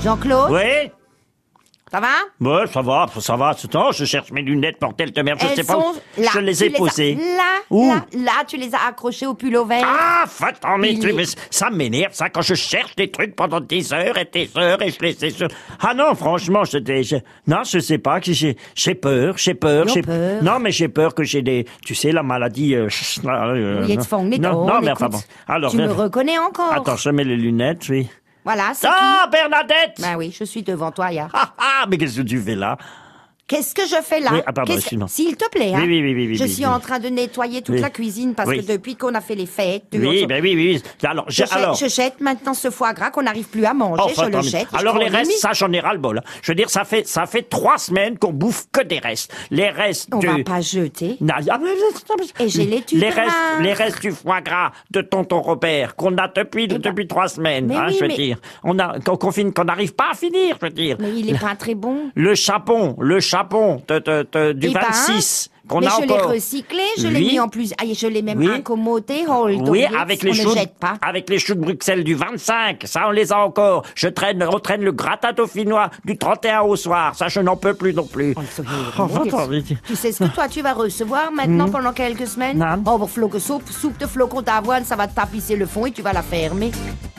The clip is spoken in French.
Jean-Claude, Oui? ça va? Ouais, ça va. Attends, je cherche mes lunettes, bordel de merde, je sais Elles pas. sont là. Je les ai posées. Où? Là, tu les as accrochées au pull au vert. Ah, attends, mais Il est- ça m'énerve, ça, quand je cherche des trucs pendant des heures et je les ai sur... Ah non, franchement, non, je sais pas, que j'ai peur. Peur. Non, mais j'ai peur que j'ai des... Tu sais, la maladie... Oui, jetzt fang nicht non, an, mais écoute, enfin bon. Alors, tu me reconnais encore. Attends, je mets les lunettes, oui. Voilà, c'est Ah, Bernadette! qui? Ben oui, je suis devant toi, ya. Mais qu'est-ce que tu fais là? Qu'est-ce que je fais là? Oui, ah, pardon, excuse-moi. S'il te plaît, hein. Oui, Je suis en train de nettoyer toute Oui. la cuisine parce Oui. que depuis qu'on a fait les fêtes, Oui. Alors, je jette maintenant ce foie gras qu'on n'arrive plus à manger, Enfin, je le attends, jette. et alors je les prends le restes, mie. ça j'en ai ras le bol. Je veux dire, ça fait 3 semaines qu'on bouffe que des restes. Les restes On va pas jeter. Non, Et j'ai les tubes les restes du foie gras de tonton Robert qu'on a depuis 3 semaines. Mais oui, je veux mais- dire, qu'on n'arrive pas à finir. Je veux dire, Mais il est pas très bon. le chapon du Eh ben, 26 qu'on mais a je l'ai encore. recyclé, je l'ai Oui. mis en plus. Ah, je l'ai même Oui. incommodé, hold Oui, on it, avec on les ne choux, jette pas. avec les choux de Bruxelles du 25, ça on les a encore. On traîne le gratin dauphinois du 31 au soir, ça je n'en peux plus non plus. Tu sais ce que toi tu vas recevoir maintenant pendant quelques semaines? Non. Oh, pour soupe de flocons d'avoine, ça va te tapisser le fond et tu vas la fermer.